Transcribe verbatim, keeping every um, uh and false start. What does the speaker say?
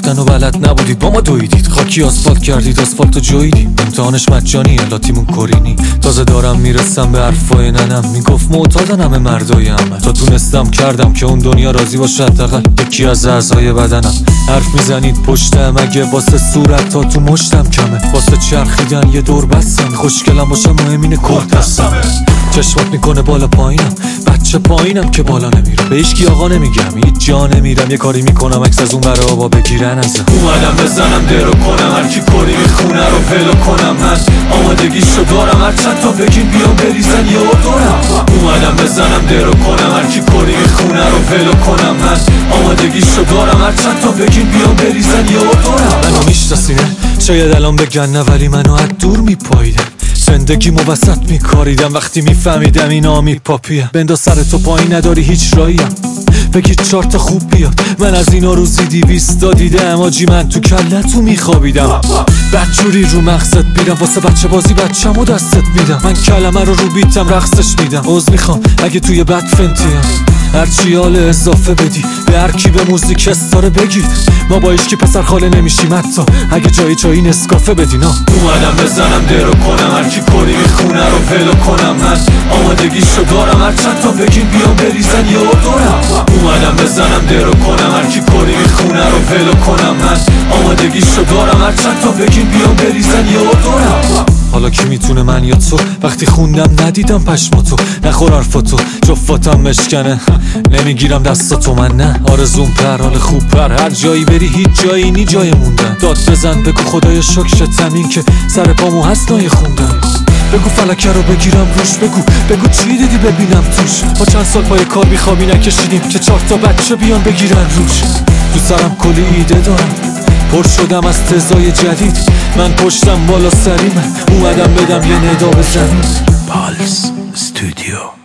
رفتن و بلد نبودید با ما دویدید، خاکی آسفالت کردید آسفالتو جویدیم. امتحانش مجانیه لاتیمون کورینی. تازه دارم میرسم به حرفای ننم، میگفت معتادن همه مردای عمل. تا تونستم کردم که اون دنیا راضی باشه حداقل یکی از اعضای بدنم. حرف میزنید پشتم اگه واسه صورت تا تو مشتم کمه، واسه چرخیدن یه دور بستم. خوشگلم باشم مهم اینه کردستمه. چشمات میکنه بالا پایینم، بچه پایینم که بالا نمیره. به هیچکی آقا نمیگم، هیچ جا نمیرم. یه کاری میکنم عکس از اون برا آبا بگیرن ازم. اومدم بزنم درو کنم هرکی کاری میخونه رو ولو کنم. من آمادگیشو دارم هرچند تا بگین بیام بریزن یه دورم. اومدم بزنم درو کنم هرکی کاری میخونه رو ولو کنم. من آمادگیشو دارم هرچند تا بگین بیام بریزن یه دورم. منو میشناسینه شاید الان بگن نه، ولی منو از دور میپاییدم. زندگی مو وسط میکاریدم وقتی میفهمیدم اینا میپاپیم. بنداز سر تو پایین نداری هیچ راهیم، بگید چارت خوب بیاد. من از اینا روزی دیویستا دیدم آجی، من تو کلتو میخوابیدم. بدجوری رو مقصد میرم واسه بچه بازی بچه‌مو دستت میدم. من کلمه رو رو بیتم رقصش میدم. عذر میخوام اگه توی بد فنتیم، هرچی حال اضافه بدی به هر کی به موزیک استاره بگید. ما با ایشکی پسر خاله نمیشیم حتی اگه جایی جایی نسکافه بدین. اومدم بزنم درو کنم هرکی کاری میخونه رو ولو کنم. من آمادگیشو دارم هرچند تا بگین بیام بریزن یه دورم. اومدم بزنم درو کنم هرکی کاری میخونه رو ولو کنم. من آمادگیشو دارم هرچند تا بگین بیام بریزن یه دورم. حالا کی میتونه من یا تو؟ وقتی خوندم ندیدم پشماتو، نخور حرفاتو جفاتم مشکنه. نمیگیرم دستاتو من نه، آرزوم پر حال خوب پر. هر جایی بری هیچ جایی نی جای موندن. داد بزن بگو خدای شکر تمین که سر پامو هست نای خوندن. بگو فلکه رو بگیرم روش، بگو بگو چی دیدی ببینم توش. با چند سال پای کار بیخوابی نکشیدیم که چهار تا بچه بیان بگیرن روش. تو سرم کلی ایده دارم، پر شدم از تزای جدید. من پشتم بالا سریمه، اومدم بدم یه ندا به زمین. پالس استودیو.